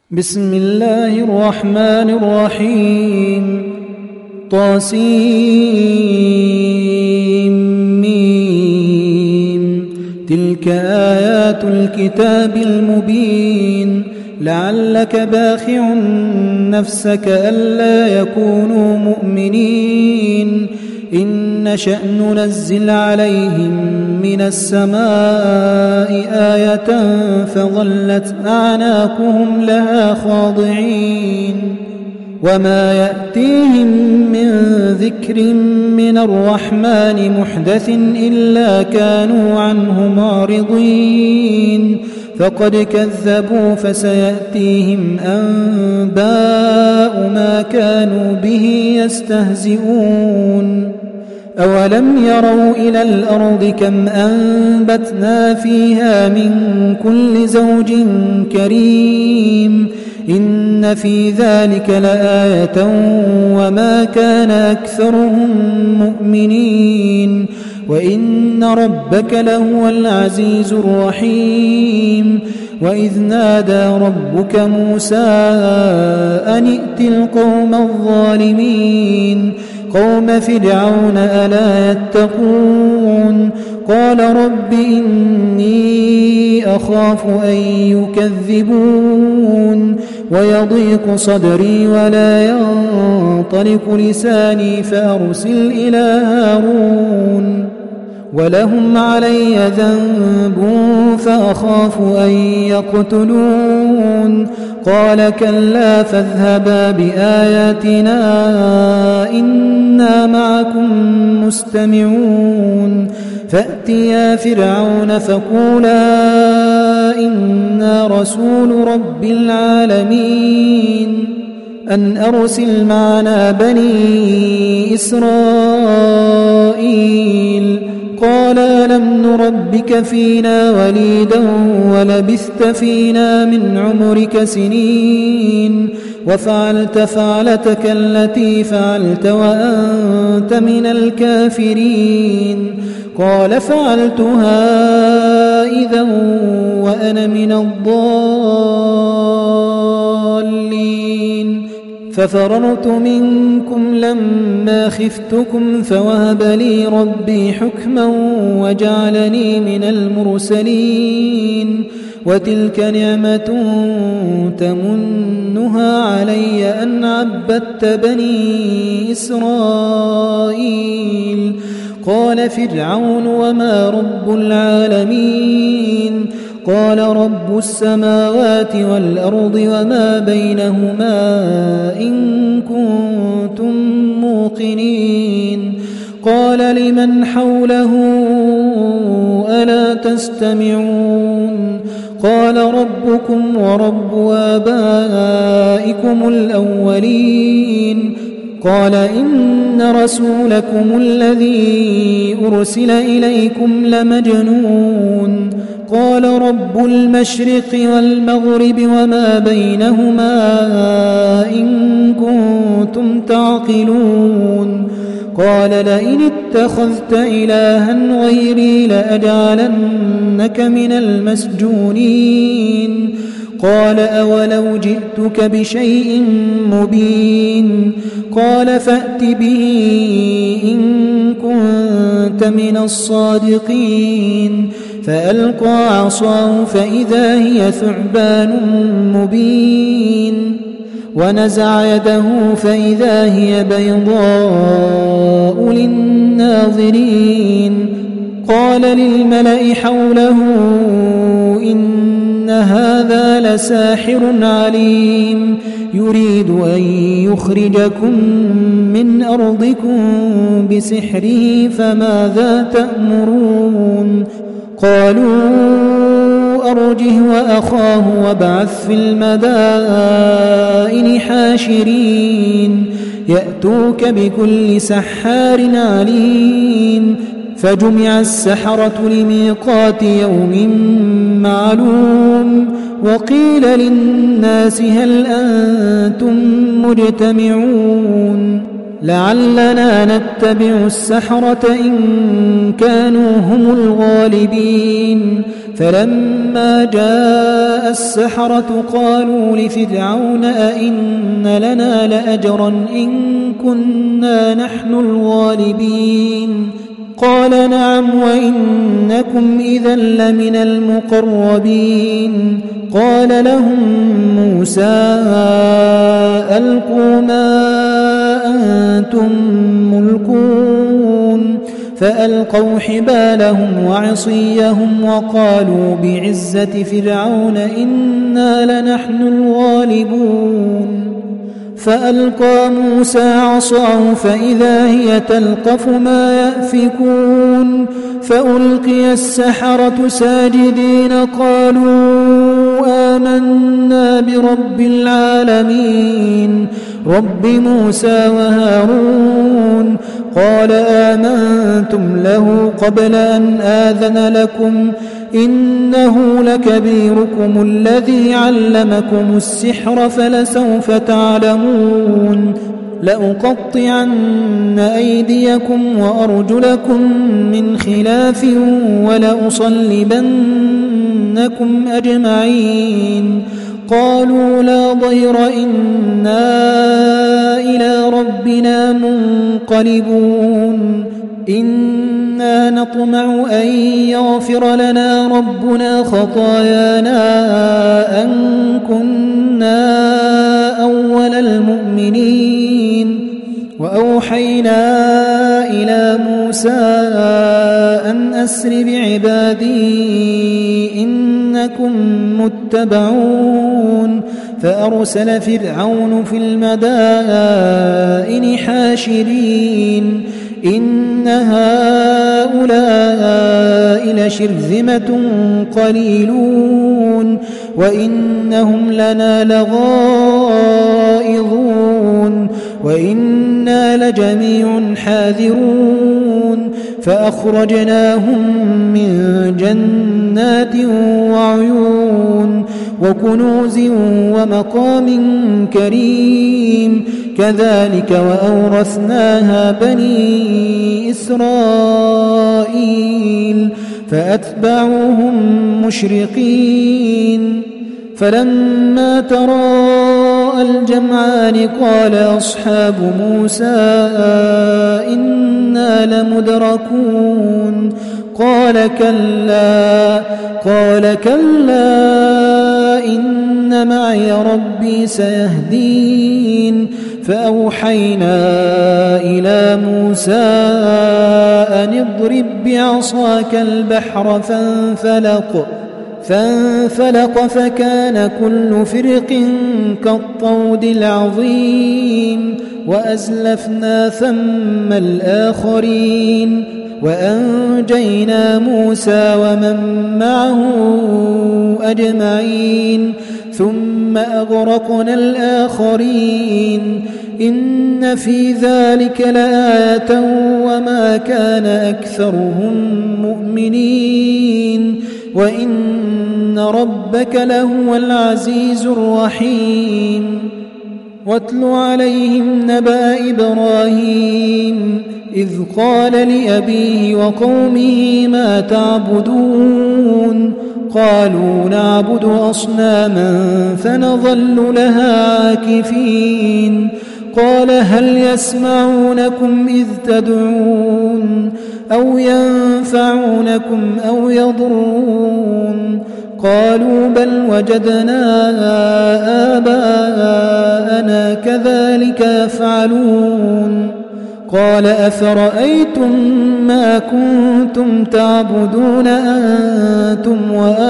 بسم الله الرحمن الرحيم طاسيم تلك آيات الكتاب المبين لعلك باخع نفسك ألا يكونوا مؤمنين إن نشأ ننزل عليهم من السماء آية فظلت أعناقهم لها خاضعين وما يأتيهم من ذكر من الرحمن محدث إلا كانوا عنه معرضين فقد كذبوا فسيأتيهم أنباء ما كانوا به يستهزئون أولم يروا إلى الأرض كم أنبتنا فيها من كل زوج كريم إن في ذلك لآية وما كان أكثرهم مؤمنين وإن ربك لهو العزيز الرحيم وإذ نادى ربك موسى أن ائت القوم الظالمين قوم فرعون ألا يتقون قال رب إني أخاف أن يكذبون ويضيق صدري ولا ينطلق لساني فأرسل إلى هارون ولهم علي ذنب فأخاف أن يقتلون قال كلا فاذهبا بآياتنا إنا معكم مستمعون فأتيا فرعون فقولا إنا رسول رب العالمين أن أرسل معنا بني إسرائيل قال ألم نربك فينا وليدا ولبثت فينا من عمرك سنين وفعلت فعلتك التي فعلت وأنت من الكافرين قال فعلتها إذا وأنا من الضالين ففررت منكم لما خفتكم فوهب لي ربي حكما وجعلني من المرسلين وتلك نعمة تمنها علي أن عبدت بني إسرائيل قال فرعون وما رب العالمين قال رب السماوات والأرض وما بينهما إن كنتم موقنين قال لمن حوله ألا تستمعون قال ربكم ورب آبائكم الأولين قال إن رسولكم الذي أرسل إليكم لمجنون قال رب المشرق والمغرب وما بينهما إن كنتم تعقلون قال لئن اتخذت إلها غيري لأجعلنك من المسجونين قال أولو جئتك بشيء مبين قال فأت به إن كنت من الصادقين فألقى عصاه فإذا هي ثعبان مبين ونزع يده فإذا هي بيضاء للناظرين قال للملأ حوله إن هذا لساحر عليم يريد أن يخرجكم من أرضكم بسحره فماذا تأمرون قالوا أرجه وأخاه وابعث في المدائن حاشرين يأتوك بكل سحار عليم فجمع السحرة لميقات يوم معلوم وقيل للناس هل أنتم مجتمعون لعلنا نتبع السحرة إن كانوا هم الغالبين فلما جاء السحرة قالوا لفرعون أئن لنا لأجرا إن كنا نحن الغالبين قال نعم وإنكم إذا لمن المقربين قال لهم موسى ألقوا ما أنتم ملقون فألقوا حبالهم وعصيهم وقالوا بعزة فرعون إنا لنحن الغالبون فألقى موسى عصاه فإذا هي تلقف ما يأفكون فألقي السحرة ساجدين قالوا آمنا برب العالمين رب موسى وهارون قال آمنتم له قبل أن آذن لكم إنه لكبيركم الذي علمكم السحر فلسوف تعلمون لأقطعن أيديكم وأرجلكم من خلاف ولأصلبنكم أجمعين قالوا لا ضير إنا إلى ربنا منقلبون إنا نطمع أن يغفر لنا ربنا خطايانا أن كنا أول المؤمنين وأوحينا إلى موسى أن أسر بعبادي إنكم متبعون فأرسل فرعون في المدائن حاشرين إن هؤلاء لشرذمة قليلون وإنهم لنا لغائظون وإنا لجميع حاذرون فأخرجناهم من جنات وعيون وكنوز ومقام كريم كذلك وأورثناها بني إسرائيل فأتبعوهم مشرقين فلما تراءى الجمعان قال أصحاب موسى إنا لمدركون قال كلا إن معي ربي سيهدين فأوحينا إلى موسى أن اضرب بعصاك البحر فانفلق فكان كل فرق كالطود العظيم وأزلفنا ثم الآخرين وأنجينا موسى ومن معه أجمعين ثم أغرقنا الآخرين إن في ذلك لآية وما كان أكثرهم مؤمنين وإن ربك لهو العزيز الرحيم واتل عليهم نبأ إبراهيم إذ قال لأبيه وقومه ما تعبدون قالوا نعبد أصناما فنظل لها عاكفين قال هل يسمعونكم إذ تدعون أو ينفعونكم أو يضرون قالوا بل وجدنا آباءنا كذلك يفعلون قال أفرأيتم ما كنتم تعبدون أنتم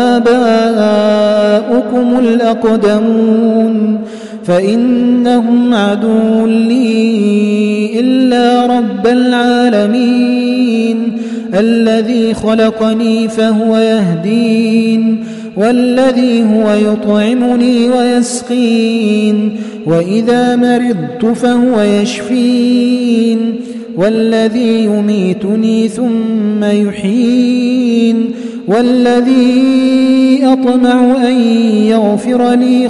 وآباؤكم الأقدمون فإنهم عدو لي إلا رب العالمين الذي خلقني فهو يهدين والذي هو يطعمني ويسقين وإذا مرضت فهو يشفين والذي يميتني ثم يحيين والذي أطمع أن يغفر لي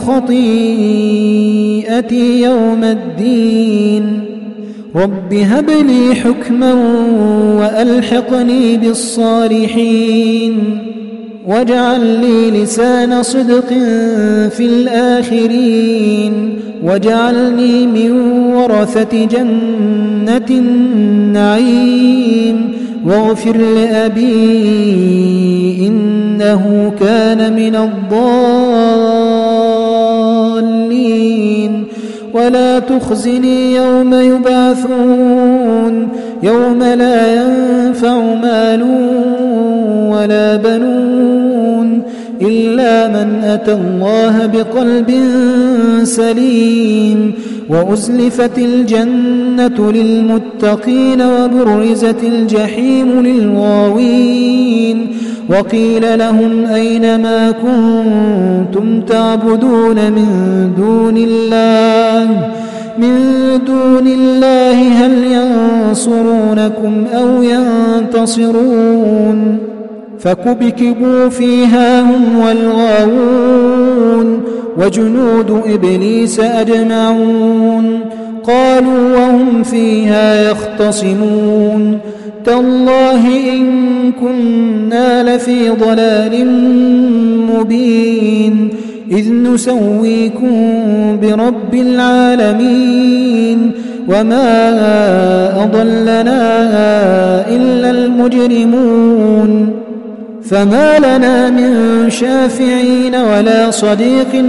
خطيئتي يوم الدين رب هب لي حكما وألحقني بالصالحين واجعل لي لسان صدق في الآخرين واجعلني من ورثة جنة النعيم واغفر لأبي إنه كان من الضالين ولا تخزني يوم يبعثون يوم لا ينفع مال ولا بنون إلا من أتى الله بقلب سليم وأزلفت الجنة للمتقين وبرزت الجحيم للغاوين وقيل لهم أين ما كنتم تعبدون من دون الله هل ينصرونكم أو ينتصرون فكبكبوا فيها هم والغاوون وجنود إبليس أجمعون قالوا وهم فيها يختصمون تالله إن كنا لفي ضلال مبين إذ نسويكم برب العالمين وما أضلنا إلا المجرمون فما لنا من شافعين ولا صديق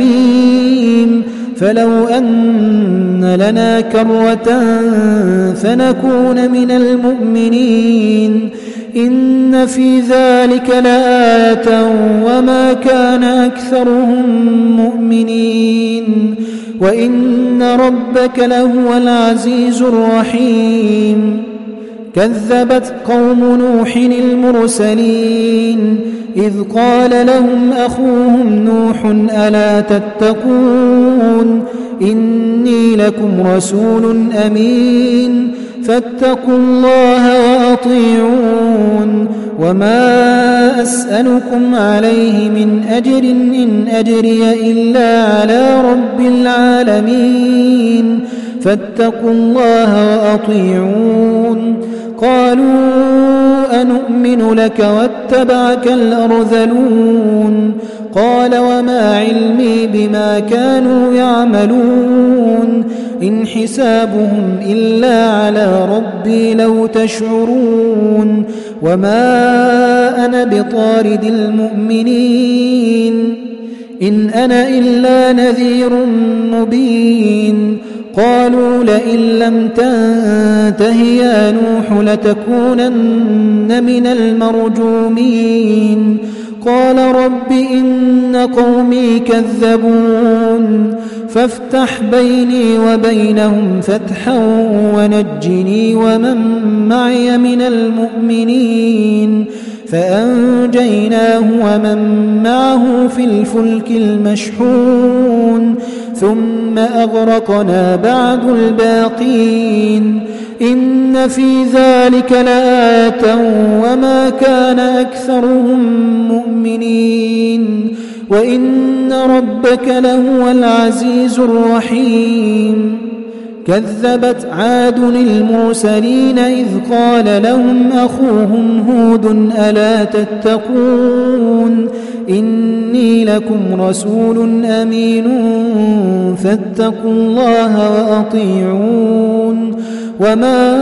حميم فلو أن لنا كرة فنكون من المؤمنين إن في ذلك لآية وما كان أكثرهم مؤمنين وإن ربك لهو العزيز الرحيم كذبت قوم نوح المرسلين إذ قال لهم أخوهم نوح ألا تتقون إني لكم رسول أمين فاتقوا الله وأطيعون وما أسألكم عليه من أجر إن أجري إلا على رب العالمين فاتقوا الله وأطيعون قالوا أنؤمن لك واتبعك الأرذلون قال وما علمي بما كانوا يعملون إن حسابهم إلا على ربي لو تشعرون وما أنا بطارد المؤمنين إن أنا إلا نذير مبين قالوا لئن لم تنته يا نوح لتكونن من المرجومين قال رب إن قومي كذبون فافتح بيني وبينهم فتحا ونجني ومن معي من المؤمنين فأنجيناه ومن معه في الفلك المشحون ثم أغرقنا بعد الباقين إن في ذلك لآية وما كان أكثرهم مؤمنين وإن ربك لهو العزيز الرحيم كذبت عاد المرسلين إذ قال لهم أخوهم هود ألا تتقون إني لكم رسول أمين فاتقوا الله وأطيعون وما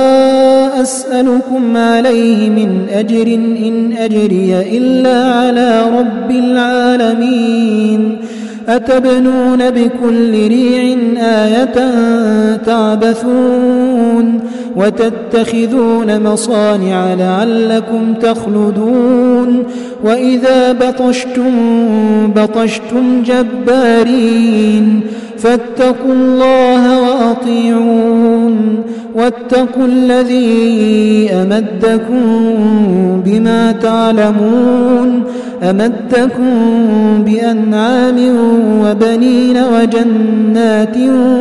أسألكم عليه من أجر إن أجري إلا على رب العالمين أتبنون بكل ريع آية تعبثون وتتخذون مصانع لعلكم تخلدون وإذا بطشتم جبارين فاتقوا الله وأطيعون واتقوا الذي أمدكم بما تعلمون أمدكم بأنعام وبنين وجنات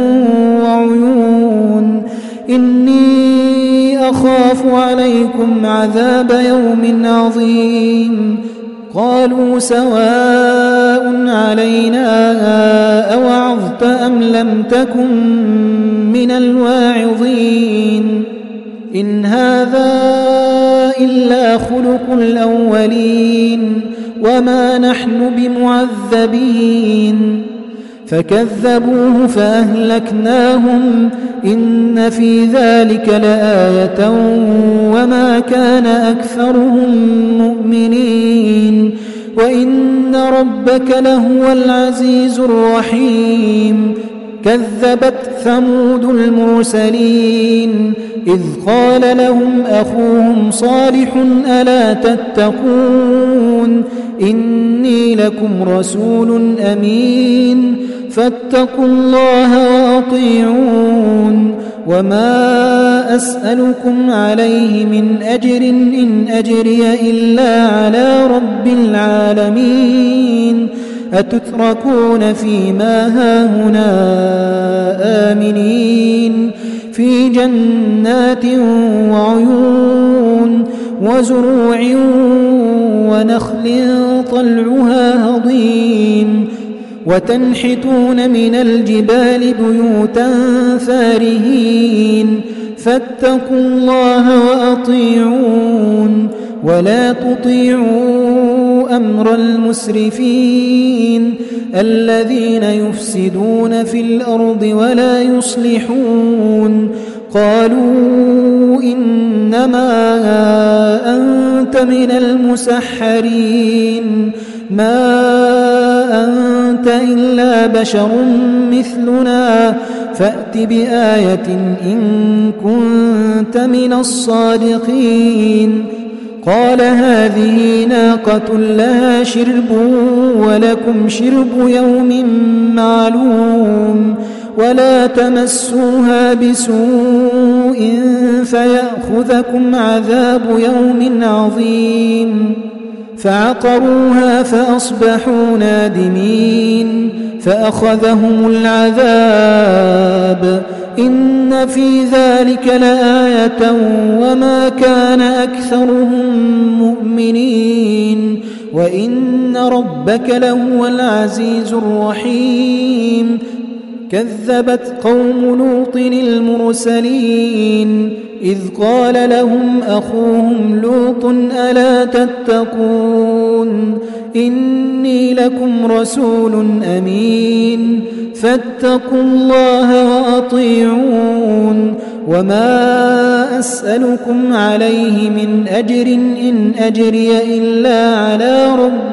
وعيون إني أخاف عليكم عذاب يوم عظيم قالوا سواء علينا أوعظت أم لم تكن من الواعظين إن هذا إلا خلق الأولين وما نحن بمعذبين فكذبوه فأهلكناهم إن في ذلك لآية وما كان أكثرهم مؤمنين وإن ربك لهو العزيز الرحيم كذبت ثمود المرسلين إذ قال لهم أخوهم صالح ألا تتقون إني لكم رسول أمين فاتقوا الله وأطيعون وما أسألكم عليه من أجر إن أجري إلا على رب العالمين أتتركون فيما هاهنا آمنين في جنات وعيون وزروع ونخل طلعها هضيم وتنحتون من الجبال بيوتا فارهين فاتقوا الله وأطيعون ولا تطيعوا أمر المسرفين الذين يفسدون في الأرض ولا يصلحون قالوا إنما أنت من المسحرين ما أنت إلا بشر مثلنا فأت بآية إن كنت من الصادقين قال هذه ناقة لها شرب ولكم شرب يوم معلوم ولا تمسوها بسوء فيأخذكم عذاب يوم عظيم فعقروها فأصبحوا نادمين فأخذهم العذاب إن في ذلك لآية وما كان أكثرهم مؤمنين وإن ربك لهو العزيز الرحيم كذبت قوم لوط المرسلين إذ قال لهم أخوهم لوط ألا تتقون إني لكم رسول أمين فاتقوا الله وأطيعون وما أسألكم عليه من أجر إن أجري إلا على رب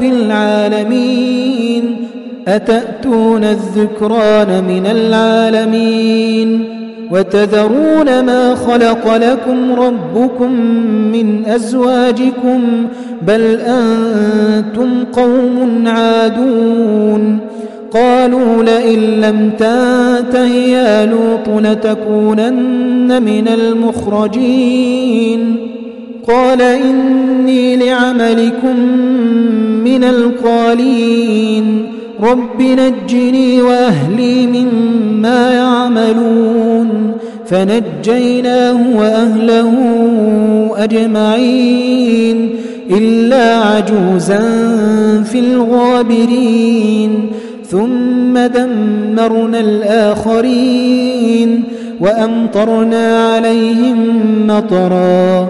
العالمين أتأتون الذكران من العالمين وتذرون ما خلق لكم ربكم من أزواجكم بل أنتم قوم عادون قالوا لئن لم تنته يا لوط لتكونن من المخرجين قال إني لعملكم من القالين رب نجني وأهلي مما يعملون فنجيناه وأهله أجمعين إلا عجوزا في الغابرين ثم دمرنا الآخرين وأمطرنا عليهم مطرا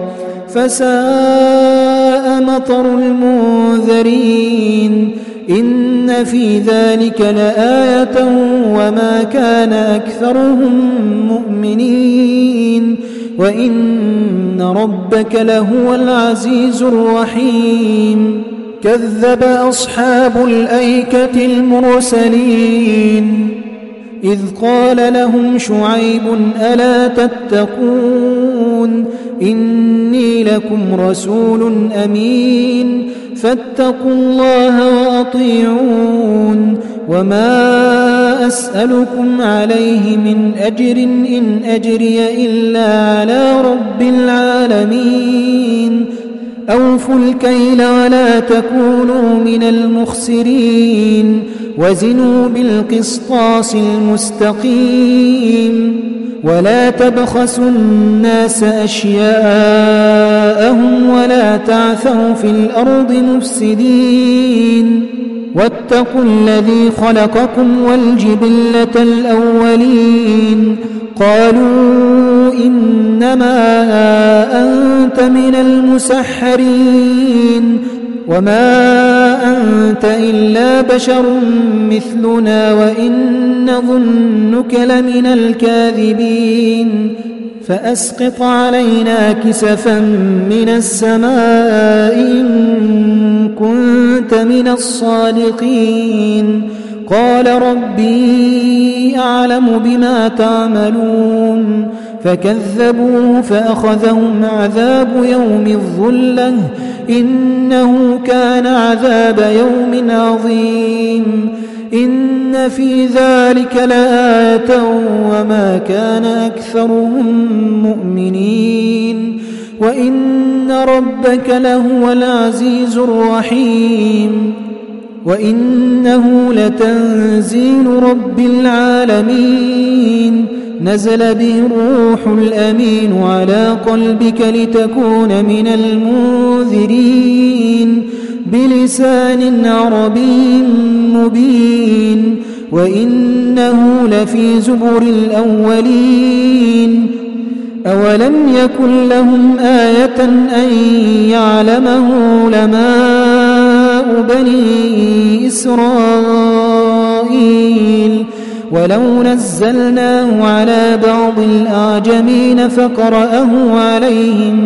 فساء مطر المنذرين إن في ذلك لآية وما كان أكثرهم مؤمنين وإن ربك لهو العزيز الرحيم كذب أصحاب الأيكة المرسلين إذ قال لهم شعيب ألا تتقون إني لكم رسول أمين فاتقوا الله وأطيعون وما أسألكم عليه من أجر إن أجري إلا على رب العالمين أوفوا الكيل ولا تكونوا من المخسرين وزنوا بالقسطاس المستقيم ولا تبخسوا الناس أشياءهم ولا تعثوا في الأرض مفسدين واتقوا الذي خلقكم والجبلة الأولين قالوا إنما أنت من المسحرين وما أنت إلا بشر مثلنا وإن نظنك لمن الكاذبين فأسقط علينا كسفا من السماء إن كنت من الصادقين قال ربي أعلم بما تعملون فكذبوه فأخذهم عذاب يوم الظلة إنه كان عذاب يوم عظيم إن في ذلك لآية وما كان أكثرهم مؤمنين وإن ربك لهو العزيز الرحيم وإنه لتنزيل رب العالمين نزل به الروح الأمين على قلبك لتكون من المنذرين بلسان عربي مبين وإنه لفي زبر الأولين أولم يكن لهم آية أن يعلمه علماء بني إسرائيل ولو نزلناه على بعض الأعجمين فقرأه عليهم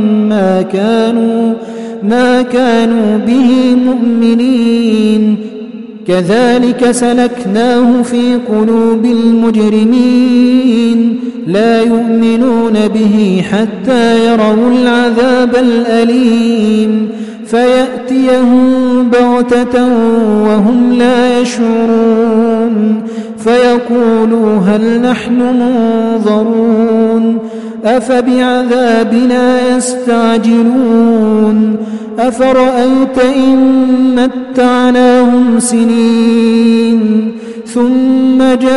ما كانوا به مؤمنين كذلك سلكناه في قلوب المجرمين لا يؤمنون به حتى يروا العذاب الأليم فيأتيهم بغتة وهم لا يشعرون فيقولوا هل نحن منظرون أفبعذابنا يستعجلون أفرأيت إن متعناهم سنين ثم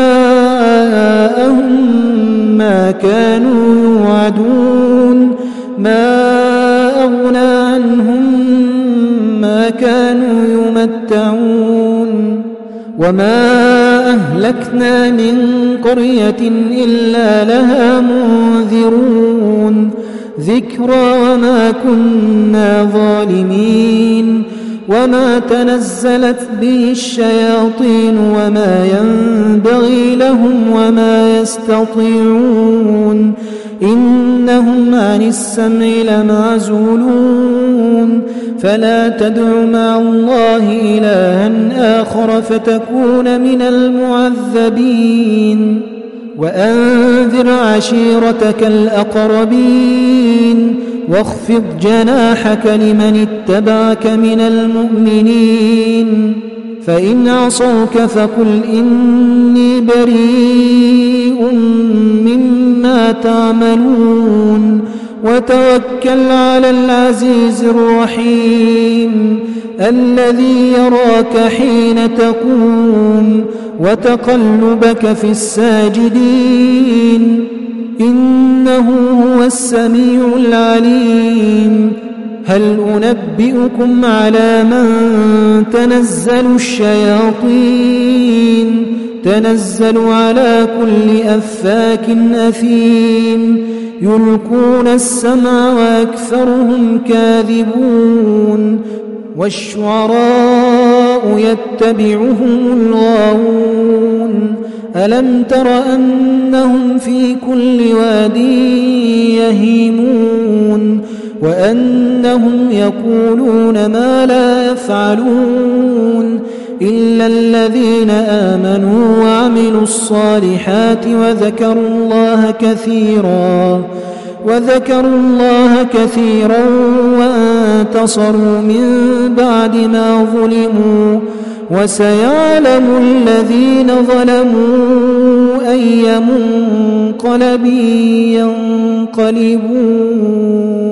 جاءهم ما كانوا يوعدون ما أغنى عنهم ما كانوا يمتعون وما أهلكنا من قرية إلا لها منذرون ذكرى وما كنا ظالمين وما تنزلت به الشياطين وما ينبغي لهم وما يستطيعون إنهم عن السمع لمعزولون فلا تدع مع الله إلها آخر فتكون من المعذبين وأنذر عشيرتك الأقربين واخفض جناحك لمن اتبعك من المؤمنين فإن عصوك فقل إني بريء مما تعملون وتوكل على العزيز الرحيم الذي يراك حين تقوم وتقلبك في الساجدين إنه هو السميع العليم هل أنبئكم على من تنزل الشياطين تنزل على كل أفاك أثيم يلقون السمع وأكثرهم كاذبون والشعراء يتبعهم الغاوون ألم تر أنهم في كل واد يهيمون وأنهم يقولون ما لا يفعلون إلا الذين آمنوا وعملوا الصالحات وذكروا الله كثيرا وانتصروا من بعد ما ظلموا وسيعلم الذين ظلموا أي منقلب ينقلبون